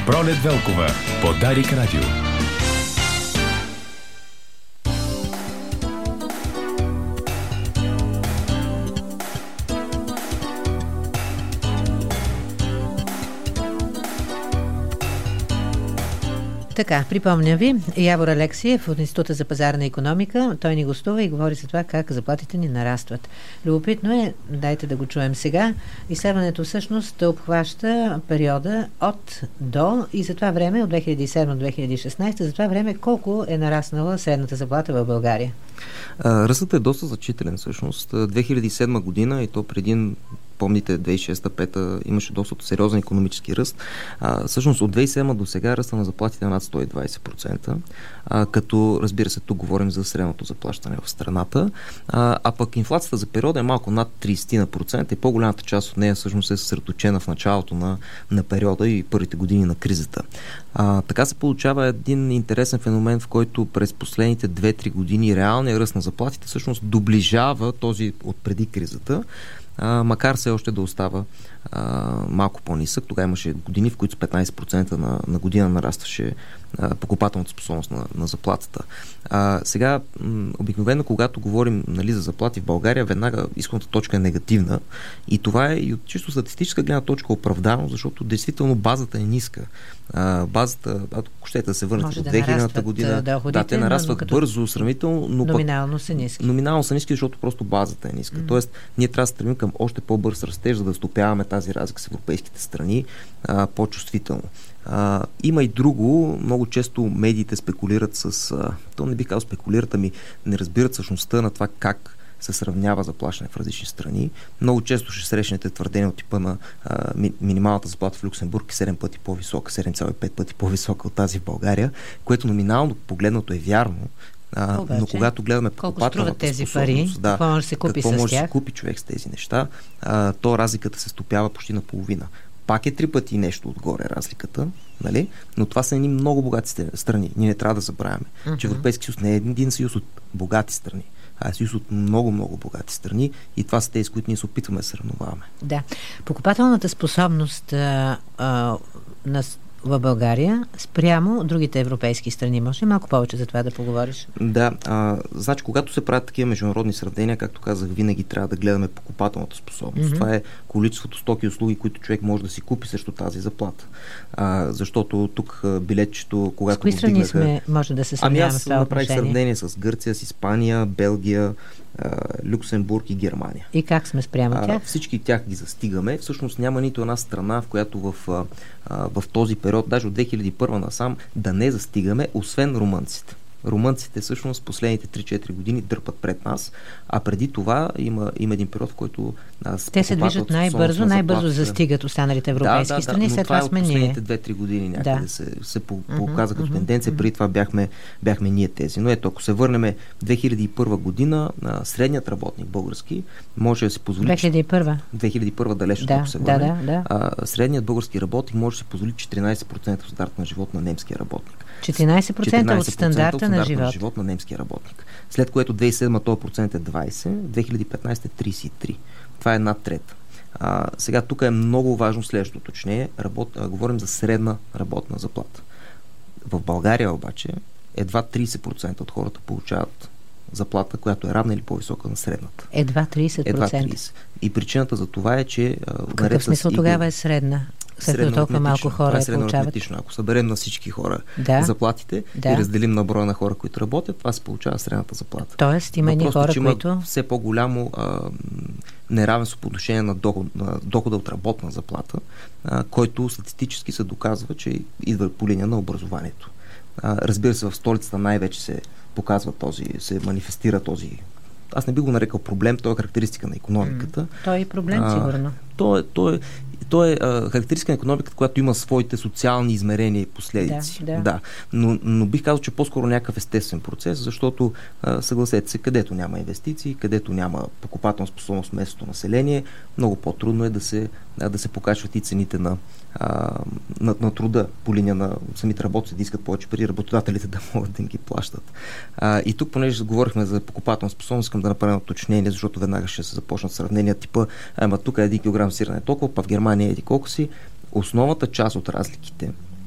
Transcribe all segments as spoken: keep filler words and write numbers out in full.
Пролет Велкова по Дарик Радио. Така, припомня ви, Явор Алексиев от Института за пазарна икономика, той ни гостува и говори за това как заплатите ни нарастват. Любопитно е, дайте да го чуем сега, изследването всъщност обхваща периода от до и за това време, от две хиляди и седма до две хиляди и шестнадесета, за това време колко е нараснала средната заплата в България? Ръстът е доста значителен всъщност. две хиляди и седма година и то преди, помните, две хиляди и шеста - пета имаше доста сериозен икономически ръст. А, всъщност от две хиляди и седма до сега ръста на заплатите е над сто и двадесет процента, а, като разбира се тук говорим за средното заплащане в страната, а, а пък инфлацията за периода е малко над тридесет процента и по-голямата част от нея всъщност е съсредоточена в началото на, на периода и първите години на кризата. А, така се получава един интересен феномен, в който през последните две-три години реалният ръст на заплатите всъщност доближава този от преди кризата, а, макар все още да остава а, малко по-нисък. Тогава имаше години, в които с петнадесет процента на, на година нарастваше а, покупателната способност на, на заплатата. А, сега, м- обикновено, когато говорим, нали, за заплати в България, веднага изходната точка е негативна и това е и от чисто статистическа гледна точка оправдано, защото действително базата е ниска. А, базата, ако щете да се върнете до две хилядната година, доходите, да, те нарастват бързо, сравнително, но номинално пък, са ниски. Номинално са ниски, защото просто базата е ниска. Mm-hmm. Тоест, ние трябва да стремим към още по-бърз растеж, за да стопяваме тази разлика с европейските страни а, по-чувствително. А, има и друго, много често медиите спекулират с, а, то не бих казал спекулират, ами не разбират същността на това как се сравнява заплащане в различни страни. Много често ще срещнете твърдения от типа на а, ми, минималната заплата в Люксембург е седем пъти по-висока, седем цяло и пет пъти по-висока от тази в България, което номинално погледнато е вярно. А, но когато гледаме покупателната тези способност, пари, да, какво може да се купи какво с може тях? да се купи човек с тези неща, а, то разликата се стопява почти наполовина. Пак е три пъти нещо отгоре разликата, нали? Но това са едни много богати страни. Ние не трябва да забравяме, uh-huh. че Европейски съюз не е един съюз от богати страни, а е съюз от много-много богати страни и това са тези, с които ние се опитваме да се сравняваме. Да. Покупателната способност а, а, на в България спрямо другите европейски страни. Може ли малко повече за това да поговориш? Да, а, значи когато се правят такива международни сравнения, както казах, винаги трябва да гледаме покупателната способност. Mm-hmm. Това е количеството стоки и услуги, които човек може да си купи срещу тази заплата. А, защото тук билетчето, когато с кои страни вдигнаха... сме, може да се сравняваме ами с това отношение? Ами аз направих сравнение с Гърция, с Испания, Белгия, Люксембург и Германия. И как сме спрямо тях? А, всички тях ги застигаме. Всъщност няма нито една страна, в която в, а, в този период, даже от две хиляди и първа насам, да не застигаме, освен румънците. Румънците всъщност последните три-четири години дърпат пред нас, а преди това има, има един период, в който а, те се движат най-бързо, най-бързо застигат останалите европейски да, да, страни, да, след това сме ние. Последните две-три години някъде да. се, се показа като uh-huh, тенденция, uh-huh. преди това бяхме, бяхме ние тези. Но ето, ако се върнем две хиляди и първа година, а, средният работник български може да се позволи... две хиляди и първа две хиляди и първа далеч, да, ако се върне. Да, да, да. А, средният български работник може да се позволи четиринадесет процента от старт на живот на немския работник. четиринадесет процента от стандарта на живот. на живот на немския работник. След което две хиляди и седма този процент е двадесет, две хиляди и петнадесета е тридесет и три. Това е една трета. А, сега тук е много важно следващото уточнение. Работ... А, говорим за средна работна заплата. В България обаче едва тридесет процента от хората получават заплата, която е равна или по-висока на средната. Едва тридесет процента? Едва тридесет. И причината за това е, че... В какъв смисъл тогава е средна? След като толкова малко хора това е получават. средноаритметично. Ако съберем на всички хора да. заплатите да. и разделим на броя на хора, които работят, това се получава средната заплата. Тоест има едни хора, има които... все по-голямо а, неравенство по отношение на, доход, на дохода от работна заплата, а, който статистически се доказва, че идва по линия на образованието. А, разбира се, в столицата най-вече се показва този, се манифестира този... Аз не би го нарекал проблем, то е характеристика на икономиката. Mm. Той е и проблем, а, сигурно. То е, то е, то е а, характеристика на икономиката, която има своите социални измерения и последици. Да, да. да. Но, но бих казал, че по-скоро някакъв естествен процес, защото а, съгласете се, където няма инвестиции, където няма покупателна способност местното население, много по-трудно е да се, а, да се покачват и цените на, а, на, на труда по линия на самите работници, да искат повече пари, работодателите да могат да им ги плащат. А, и тук, понеже говорихме за покупателна способност, искам да направя уточнение, защото веднага ще се започнат сравнения типа, ама тук е един килограм сирене толкова, па в Германия еди колко си. Основната част от разликите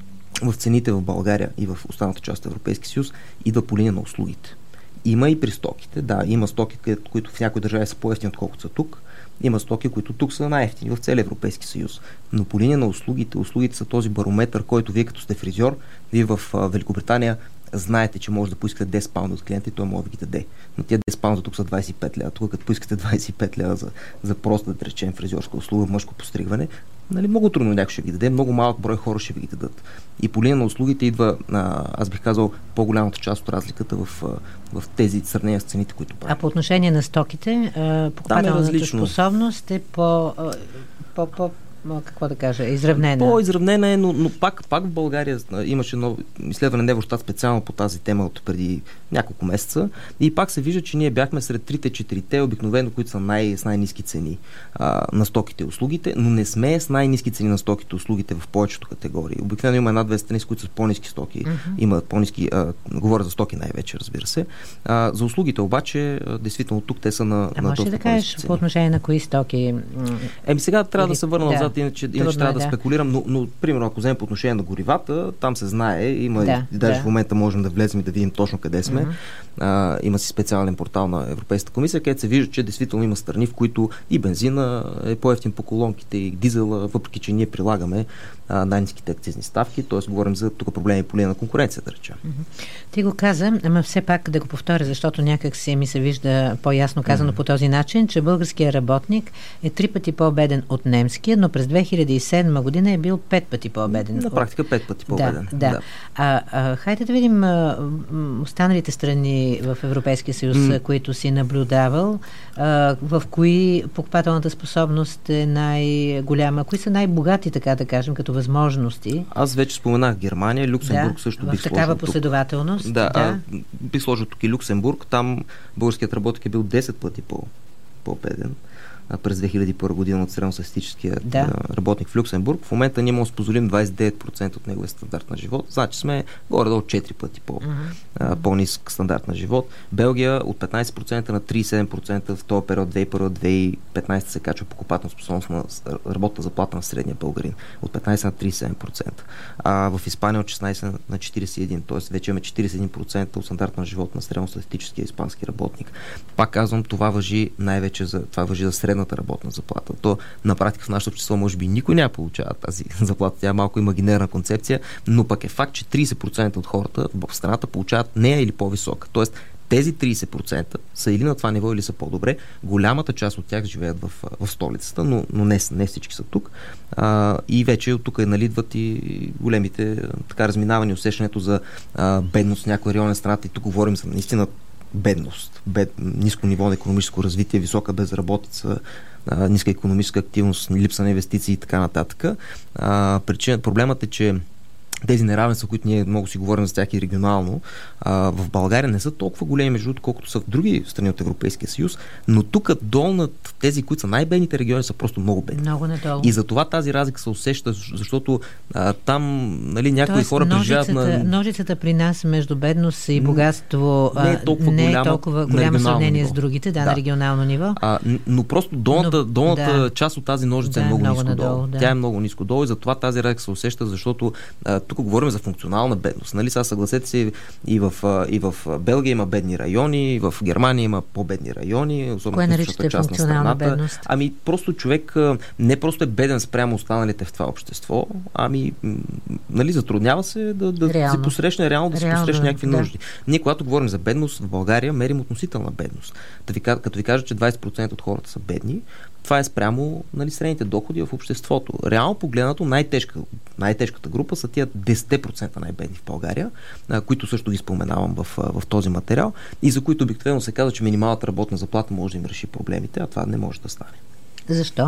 в цените в България и в останалата част от Европейския съюз идва по линия на услугите. Има и при стоките. Да, има стоки, които в някои държави са по-евтини, отколкото са тук. Има стоки, които тук са най-евтини в целия Европейски съюз. Но по линия на услугите, услугите са този барометър, който вие като сте фризьор, вие в Великобритания знаете, че може да поискате десет паунда от клиента и той може да ги даде. Но тия десет паунда тук са двайсет и пет лева. Тук като поискате двайсет и пет лева за, за просто да речем фризьорска услуга, мъжко постригване, нали, много трудно някой ще ви даде, много малък брой хора ще ви ги дадат. И по линия на услугите идва, а, аз бих казал, по-голямата част от разликата в, в тези сравнения с цените, които правим. А по отношение на стоките, покупателната е способност е по, по, по какво да кажа, изравнена. По-изравнена е, но, но пак, пак в България имаше ново изследване на Евростат специално по тази тема от преди няколко месеца и пак се вижда, че ние бяхме сред трите-четирите обикновено, които са най- с най-ниски цени а, на стоките и услугите, но не сме с най-ниски цени на стоките и услугите в повечето категории. Обикновено има една-две страни, с които са по-ниски стоки. Uh-huh. Има по-ниски, а, говоря за стоки най-вече, разбира се. А, за услугите обаче, а, действително тук те са на, а на може да кажеш по отношение на кои стоки? Еми сега трябва Или... да се върна да. назад, иначе, иначе трябва да, да спекулирам, но, но примерно ако вземем по отношение на горивата, там се знае, има да, и даже да. в момента можем да влезем и да видим точно къде сме. Uh-huh. А, има си специален портал на Европейската комисия, където се вижда, че действително има страни, в които и бензина е по-евтин по колонките, и дизела, въпреки че ние прилагаме а, най-ниските акцизни ставки, т.е. говорим за тук проблеми по линия на конкуренция, да речем. Uh-huh. Ти го каза, ама все пак да го повторя, защото някак си ми се вижда по-ясно казано uh-huh. по този начин, че българският работник е три пъти по-беден от немския, но през две хиляди и седма година е бил пет пъти по-беден. На практика пет пъти по-беден. Да, да. да. А, а, хайде да видим а, останалите страни в Европейския съюз, mm. които си наблюдавал, а, в кои покупателната способност е най-голяма, кои са най-богати, така да кажем, като възможности. Аз вече споменах Германия, Люксембург да, също бих сложил. В такава последователност. Да, да. А, бих сложил тук и Люксембург, там българският работник е бил десет пъти по, по-беден през две хиляди и първа година от средностатистическия да. работник в Люксембург. В момента ние можем да позволим двайсет и девет процента от неговия стандарт на живот. Значи сме горе-долу четири пъти по, uh-huh. по-нисък стандарт на живот. Белгия от петнайсет процента на трийсет и седем процента в този период две хиляди и първа - две хиляди и петнайсета се качва покупателна способност на работна заплата на средния българин. От петнайсет на трийсет и седем процента. А в Испания от шестнайсет на четирийсет и един. Тоест вече имаме четирийсет и един процента от стандарт на живот на средностатистическия испански работник. Пак казвам, това важи най-вече за това важи за средната работна заплата. То на практика в нашето общество може би никой няма получава тази заплата. Тя е малко имагинерна концепция, но пък е факт, че трийсет процента от хората в страната получават нея или по-висока. Тоест тези трийсет процента са или на това ниво, или са по-добре. Голямата част от тях живеят в, в столицата, но, но не, не всички са тук. А, и вече от тук налидват и големите така разминавани, усещането за а, бедност в някой район на страната. И тук говорим за наистина бедност, бед, ниско ниво на икономическо развитие, висока безработица, а, ниска икономическа активност, липса на инвестиции и така нататък. А, причина, проблемът е, че тези неравенства, които ние много си говорим за тях и регионално, а, в България не са толкова големи, между другото, колкото са в други страни от Европейския съюз, но тук долу над тези, които са най-бедните региони, са просто много бедни. Много надолу. И за това тази разлика се усеща, защото а, там нали, някои Тоест, хора преживяват на... Ножицата при нас между бедност и богатство не е толкова не голяма, е толкова голяма сравнение с другите, да, да, на регионално ниво. А, но просто долната, но, долната да, част от тази ножица да, е много, много ниско надолу. долу. Да. Тя е много ниско долу и затова тази разлика се усеща, защото а, тук говорим за функционална бедност. Нали? Сега съгласете се, и в, и в Белгия има бедни райони, и в Германия има по-бедни райони, особено в източната част на страната. Бедност? Ами просто човек не просто е беден спрямо останалите в това общество, ами нали, затруднява се да, да се посрещне реално, да реално, се посрещне някакви да. нужди. Ние, когато говорим за бедност в България, мерим относителна бедност. Да ви, като ви кажа, че двайсет процента от хората са бедни, това е спрямо нали, средните доходи в обществото. Реално погледнато най-тежка, най-тежката група са тия десет процента най-бедни в България, а, които също ги споменавам в, в този материал и за които обикновено се казва, че минималната работна заплата може да им реши проблемите, а това не може да стане. Защо?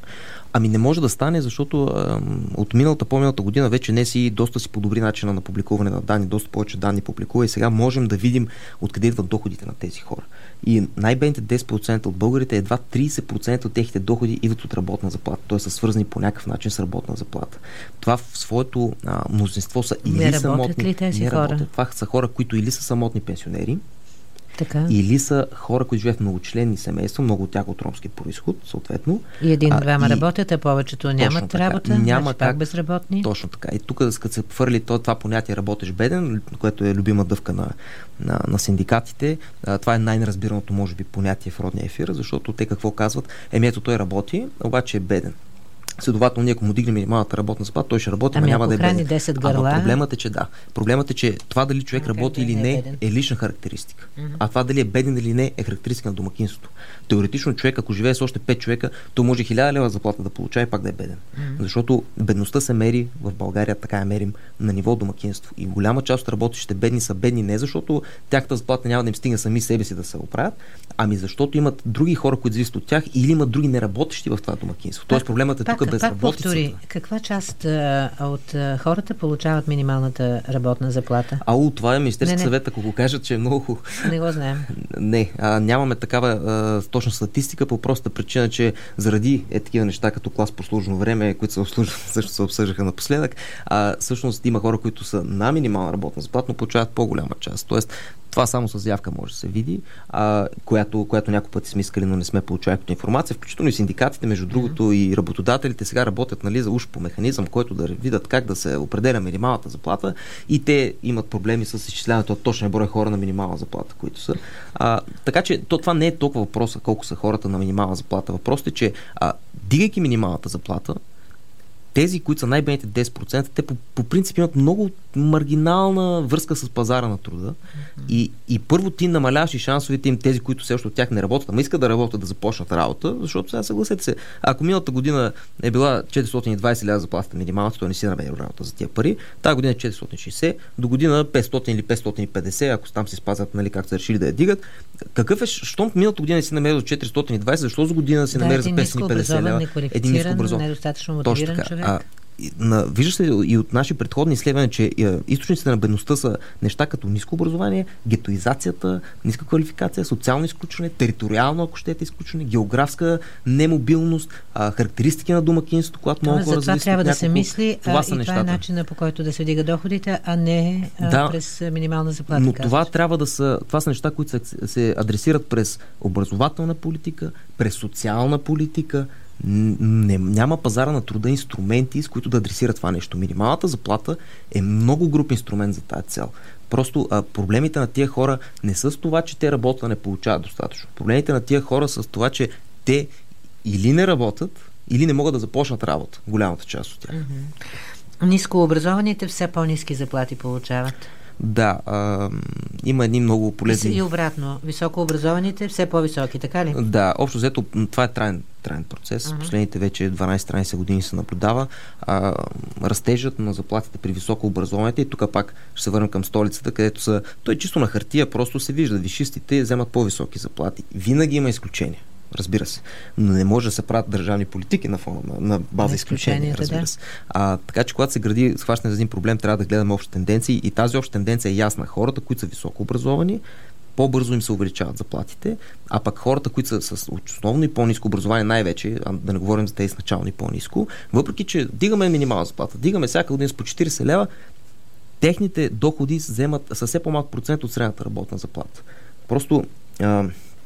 Ами не може да стане, защото а, от миналата, по-миналата година вече не си доста си подобри начина на публикуване на данни, доста повече данни публикува и сега можем да видим откъде идват доходите на тези хора. И най-бедните десет процента от българите, едва трийсет процента от техните доходи идват от работна заплата, т.е. са свързани по някакъв начин с работна заплата. Това в своето а, мнозинство са или не самотни... Ли тези не хора? работят. Това са хора, които или са самотни пенсионери, Така. Или са хора, които живеят в многочленни семейства, много от тях от ромски произход, съответно. И един-двама работят, а повечето нямат така. работа, Няма значи как, пак безработни. Точно така. И тук, като се хвърли това понятие работеш беден, което е любима дъвка на, на, на синдикатите, а, това е най-неразбираното, може би, понятие в родния ефир, защото те какво казват? Еми ето той работи, обаче е беден. Следователно, ние ако му дигнем минималната работна заплата, той ще работи, ами, но няма да е беден. десет гърла... Ама проблемът е, че да. Проблемът е, че това дали човек а, работи да или не е, е лична характеристика. Uh-huh. А това дали е беден или не е характеристика на домакинството. Теоретично човек, ако живее с още пет човека, то може хиляда лева заплата да получава и пак да е беден. Uh-huh. Защото бедността се мери в България, така я мерим, на ниво домакинство. И голяма част от работещите бедни са бедни не защото тяхната заплата няма да им стигне сами себе си да се оправят, ами защото имат други хора, които зависят от тях или имат други неработещи в това домакинство. Тоест проблемът е тук безработицата. Каква част а, от а, хората получават минималната работна заплата? Ало, това е Министерски съвет, ако го кажат, че е много... Не го знаем. Не, а, нямаме такава а, точна статистика по простата причина, че заради е такива неща като клас по служено време, които се обслужват, също се обсъждаха напоследък, а всъщност има хора, които са на минимална работна заплата, но получават по-голяма част. Тоест, това само с заявка може да се види, а, която, която няколко пъти сме искали, но не сме получавали като информация. Включително и синдикатите, между другото, mm-hmm. и работодателите сега работят, нали, за уж по механизъм, който да видят как да се определя минималната заплата, и те имат проблеми с изчисляването на точния брой хора на минимална заплата, които са. А, така че то, това не е толкова въпроса колко са хората на минимална заплата. Въпросът е, че а, дигайки минималната заплата, тези, които са най-бедните десет процента, те по, по принцип имат много маргинална връзка с пазара на труда. Mm-hmm. И, и първо ти намаляваш и шансовете им, тези, които все още от тях не работят, ама искат да работят, да започнат работа, защото сега съгласете се, ако миналата година е била четиристотин и двадесет лева заплата минималната, то не си намерил работа за тия пари, тази година е четиристотин и шейсет, до година петстотин или петстотин и петдесет, ако там си спазват, нали, както са решили да я дигат. Какъв е, щом миналата година си намерил за четиристотин и двадесет, защо за година си да, намери за петстотин и петдесет лева? Един нискообразован, недостатъчно мотивиран човек. А, на, вижда се и от наши предходни изследвания, че е, източниците на бедността са неща като ниско образование, гетоизацията, ниска квалификация, социално изключване, териториално, ако щете, изключване, географска немобилност, а, характеристики на домакинството, когато много хора зависят. За това трябва да няколко... се мисли, това а, са и нещата. това е начина, по който да се вдига доходите, а не а, да, през минимална заплата. Но казваш. това трябва да са, това са неща, които се, се адресират през образователна политика, през социална политика. Не, няма пазара на труда инструменти, с които да адресират това нещо. Минималната заплата е много груб инструмент за тази цел. Просто а, проблемите на тия хора не са с това, че те работа не получават достатъчно. Проблемите на тия хора са с това, че те или не работят, или не могат да започнат работа. Голямата част от тях. Mm-hmm. Нискообразованите все по-ниски заплати получават. Да, а, има едни много полезни... И обратно, високообразованите все по-високи, така ли? Да, общо взето това е траен, траен процес. Uh-huh. Последните вече дванадесет-тринадесет години се наблюдава. А, растежът на заплатите при високообразованите, и тук пак ще се върнем към столицата, където са... Той чисто на хартия просто се вижда. Висшистите вземат по-високи заплати. Винаги има изключения. Разбира се. Но не може да се правят държавни политики на фона на, на база изключения, разбира да. се. А, така че когато се гради схващане за един проблем, трябва да гледаме общи тенденции, и тази обща тенденция е ясна. Хората, които са високо образовани, по-бързо им се увеличават заплатите, а пък хората, които са с основно и по-ниско образование, най-вече, а да не говорим за тези с начално и по-ниско, въпреки че дигаме минимална заплата, дигаме всяка година с по четиридесет лева, техните доходи вземат със все по-малък процент от средната работна заплата. Просто а,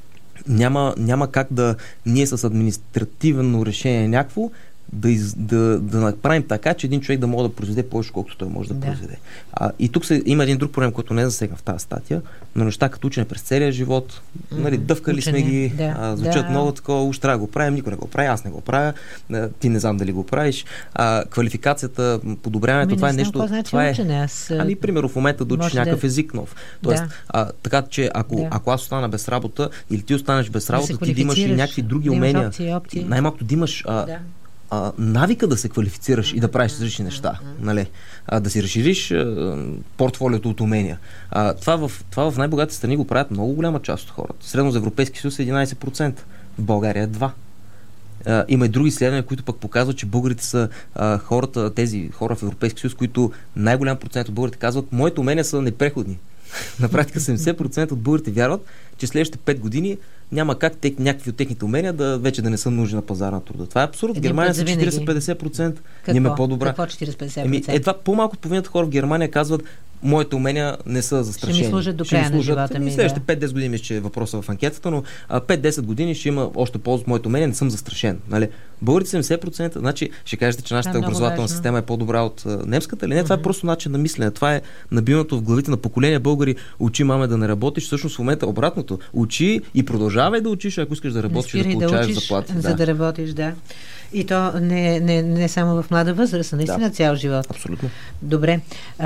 Няма, няма как да ние с административно решение някакво да, из, да, да направим така, че един човек да може да произведе повече, колкото той може да, да. произведе. А, и тук се, има един друг проблем, който не е засегнат в тази статия, но неща като учене през целия живот, mm-hmm. нали, дъвкали учене, сме ги, да, а, звучат да. много такова, уж трябва да го правим, никой не го прави, аз не го правя, а, ти не знам дали го правиш. А, квалификацията, подобряването, ами, това е нещо... Значи това е, учене, аз... Ами, примерно, в момента да учиш някакъв да... език нов. Тоест, да. а, така че ако, да. ако аз остана без работа или ти останеш без работа, да ти да имаш и някакви други да умения. опции, опции. Най-малкото да имаш а, да. а, навика да се квалифицираш и да правиш различни неща. Нали? А, да си разшириш а, портфолиото от умения. А, това, в, това в най-богатите страни го правят много голяма част от хората. Средно за Европейски съюз е единадесет процента. В България е два процента. Uh, има и други изследвания, които пък показват, че българите са uh, хората, тези хора в Европейския съюз, които най-голям процент от българите казват, моите умения са непреходни. На практика седемдесет процента от българите вярват, че следващите пет години няма как тек, някакви от техните умения да вече да не са нужни на пазара на труда. Това е абсурд. В Германия са четиридесет до петдесет процента. Ние е по-добра. Какво четиридесет до петдесет процента? Еми, едва по-малко от половината хора в Германия казват, моите умения не са застрашени. Ще ми служат до края на живота ми. Следващите да. пет-десет години мисля, че е въпроса в анкетата, но пет-десет години ще има още полза от моите умения, не съм застрашен. Нали? Българите седемдесет процента, значи ще кажете, че нашата образователна важно. система е по-добра от uh, немската или не? Mm-hmm. Това е просто начин на мислене. Това е набиването в главите на поколения българи. Учи, маме, да не работиш. Всъщност в момента обратното. Учи и продължавай да учиш, ако искаш да работиш и да получаваш да заплати. За да. да работиш, да. И то не, не, не само в млада възраст, а наистина да. цял живот. Абсолютно. Добре.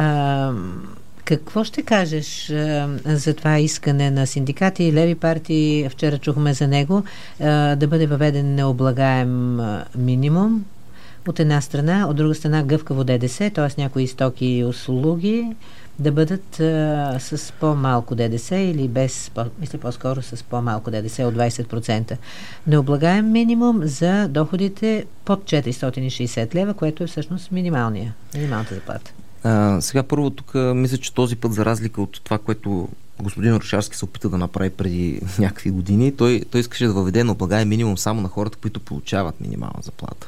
А, какво ще кажеш а, за това искане на синдикати и леви партии? Вчера чухме за него а, да бъде въведен необлагаем а, минимум от една страна, от друга страна гъвкаво ДДС, т.е. някои стоки и услуги да бъдат а, с по-малко ДДС или без, по, мисля по-скоро с по-малко ДДС от двайсет процента. Необлагаем минимум за доходите под четиристотин и шейсет лева, което е всъщност минималния, минималната заплата. А, сега първо тук мисля, че този път, за разлика от това, което господин Орешарски се опита да направи преди някакви години, той, той искаше да въведе необлагаем минимум само на хората, които получават минимална заплата.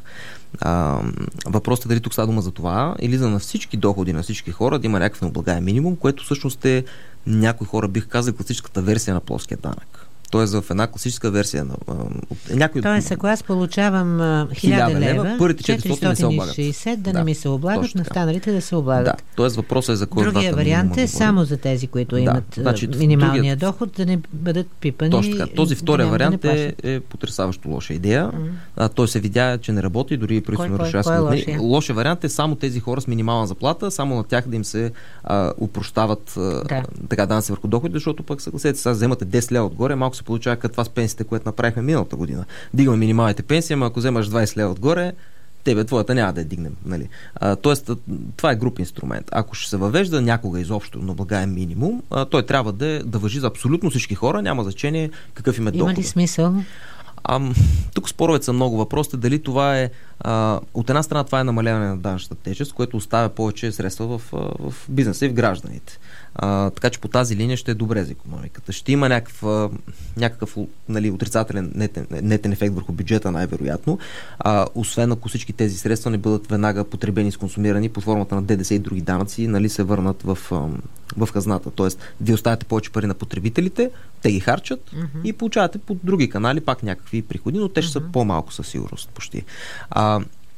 А, въпросът е дали тук става дума за това или за на всички доходи на всички хора да има някакъв необлагаем минимум, което всъщност е, някои хора бих казал, класическата версия на плоския данък. Тоест в една класическа версия на а, някой... Тоест, ако аз получавам хиляда лева, първите четиристотин не се облагат. четиристотин и шейсет да, да не ми се облагат, на останалите да се облагат. Да, тоест въпросът е за кой. Другия вариант е само за тези, които да, имат значи, минималния другият... доход, да не бъдат пипани. Точно така. Този втория да вариант да е, е потресаващо лоша идея. Mm-hmm. А, той се видя, че не работи, дори при Орешарски. Е лошия вариант е само тези хора с минимална заплата, само на тях да им се а, упрощават да. така данъци върху доходи, защото пък съгласете се, вземате десет лева отгоре, малко се получава като това с пенсиите, което направихме миналата година. Дигаме минималните пенсии, ама ако вземаш двайсет лева отгоре, тебе, твоята няма да я дигнем. Нали? А, тоест, това е груп инструмент. Ако ще се въвежда някога изобщо необлагаем минимум, а, той трябва да, да важи за абсолютно всички хора, няма значение какъв им е доход. Има ли смисъл? А, тук споровете са много. Въпросът е дали това е а, от една страна това е намаляване на данъчната тежест, което оставя повече средства в, в бизнеса и в гражданите. А, така че по тази линия ще е добре за икономиката. Ще има някакъв, някакъв нали, отрицателен нетен, нетен ефект върху бюджета най-вероятно, а, освен ако всички тези средства не бъдат веднага потребени и сконсумирани под формата на ДДС и други данъци, нали, се върнат в, в хазната. Тоест, вие оставяте повече пари на потребителите, те ги харчат mm-hmm. и получавате по други канали пак някакви приходи, но те ще mm-hmm. са по-малко със сигурност почти. А,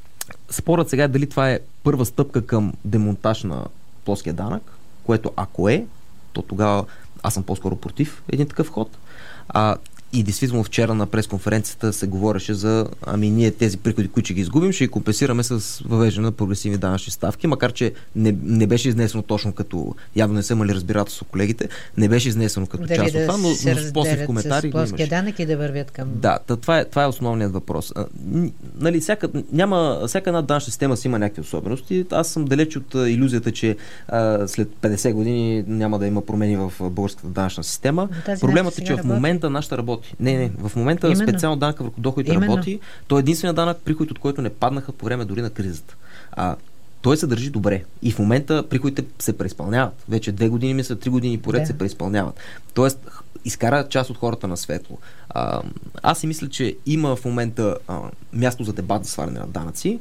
спорът сега е дали това е първа стъпка към демонтаж на плоския данък, което ако е, то тогава аз съм по-скоро против един такъв ход. А, и действително вчера на пресконференцията се говореше за ами ние тези приходи, които ще ги изгубим, ще ги компенсираме с въвеждане на прогресивни данъчни ставки, макар че не, не беше изнесено точно като, явно не са имали разбирателство колегите, не беше изнесено като дали част да от това, но, но после в коментари с плоския данък и да вървят към... Да, това е, това е основният въпрос. А, нали, всяка, няма, всяка една данъчна система си има някакви особености. Аз съм далеч от а, илюзията, че а, след петдесет години няма да има промени в българската данъчна система. Проблемът е, че в момента нашата работи. Не, не, в момента Именно. специално данъка върху доходите Именно. работи. Той е единственият данък, приходите от който не паднаха по време дори на кризата. А, той се държи добре. И в момента приходите се преизпълняват. Вече две години, мисля, три години поред да. се преизпълняват. Тоест, изкара част от хората на светло. А, аз си мисля, че има в момента а, място за дебат за сваляне на данъци.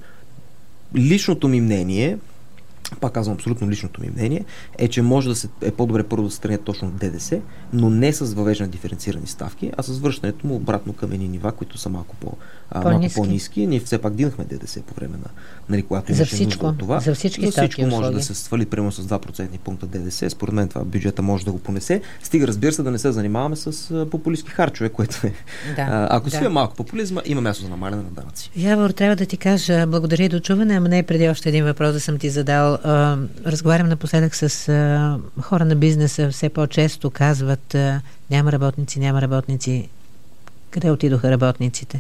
Личното ми мнение, пак казвам абсолютно личното ми мнение, е, че може да се, е по-добре първо да се тръгне точно от ДДС, но не с въвеждане на диференцирани ставки, а с връщането му обратно към едни нива, които са малко, по, а, малко по-ниски. Ние все пак дигнахме ДДС по време на, нали, когато имаше нужда от това. За всички за всичко може услуги. да се свали примерно с два процентни пункта ДДС. Според мен това бюджета може да го понесе. Стига, разбира се, да не се занимаваме с а, популистки харчове, което е. Да, а, ако да. си е малко популизма, има място за намаляне на данъци. Явор, трябва да ти кажа благодаря и до чуване, ама не преди още един въпрос да съм ти задал. А, разговарям напоследък с а, хора на бизнеса, все по-често казват а, няма работници, няма работници. Къде отидоха работниците?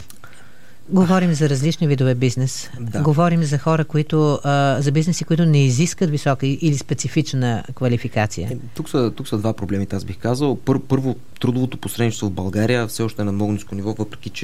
Говорим за различни видове бизнес. Да. Говорим за хора, които а, за бизнеси, които не изискат висока или специфична квалификация. Е, тук, са, тук са два проблеми, аз бих казал. Пър, първо, трудовото посредничество в България все още е на много ниско ниво, въпреки че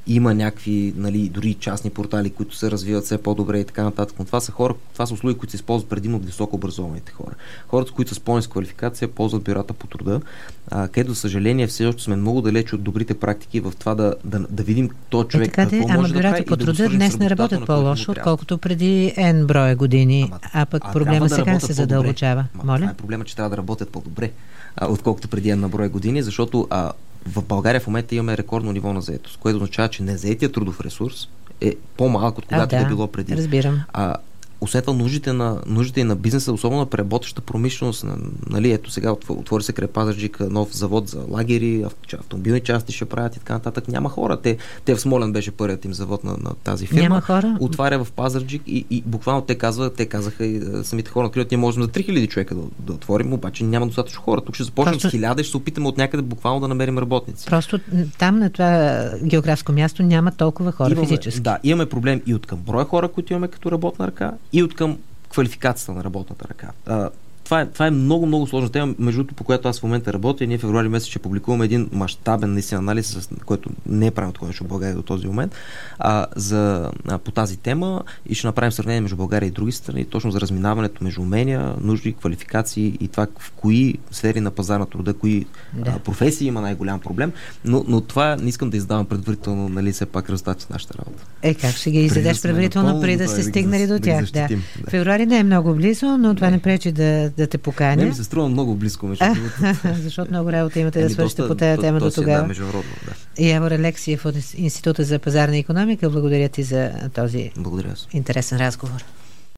има някакви, нали, дори частни портали, които се развиват все по-добре и така нататък. Но това са хора, това са услуги, които се използват предимно от високо образованите хора. Хората, които са с по-ниска квалификация, ползват бюрата по труда, а, където, за съжаление, все още сме много далеч от добрите практики в това да, да, да видим този човек е, така какво ама може да прави. Бюрата по труда днес не работят по-лошо, отколкото преди N броя години, ама, а пък а проблема да сега се задълбочава. Моля? Това е проблема, че трябва да работят по-добре, а, отколкото преди N броя години, защото а, в България в момента имаме рекордно ниво на заетост, което означава, че незаетият трудов ресурс е по-малък от когато а, да, е било преди. Разбирам. А, освен това, нуждите на, нуждите и на бизнеса, особено на преработваща промишленост, нали, ето сега отвори се край Пазарджик нов завод за лагери, автомобилни части ще правят и така нататък. Няма хора. Те, те в Смолян беше първият им завод на, на тази фирма. Няма хора. Отваря в Пазарджик и, и буквално те казват, те казаха и самите хора, откриват, ние можем за три хиляди човека да, да отворим, обаче няма достатъчно хора. Тук ще започнем Просто... с хиляда и ще се опитаме от някъде буквално да намерим работници. Просто там на това географско място няма толкова хора имаме, физически. Да, имаме проблем и от към броя хора, които имаме като работна ръка, и от към квалификацията на работната ръка. А, това, е, това е много, много сложна тема, между другото, по която аз в момента работя. Ние в февруари месец ще публикуваме един мащабен наистина анализ, който не е правил такова нещо в България до този момент, а, за, а, по тази тема, и ще направим сравнение между България и други страни, точно за разминаването между умения, нужди, квалификации и това в кои сфери на пазара на труда, кои да. а, професии има най-голям проблем, но, но това не искам да издавам предварително, нали, все пак резултати на нашата работа. Е, как ще ги издадеш предварително, преди да сте стигнали до тях? Да. Да. Февруари не е много близо, но това не, не пречи да да те поканя. Не ми се струва много близко, между другото. Защото много работа имате да свършите по тази тема до тогава. Да, да. Явор Алексиев от Института за пазарна икономика, благодаря ти за този благодаря интересен разговор.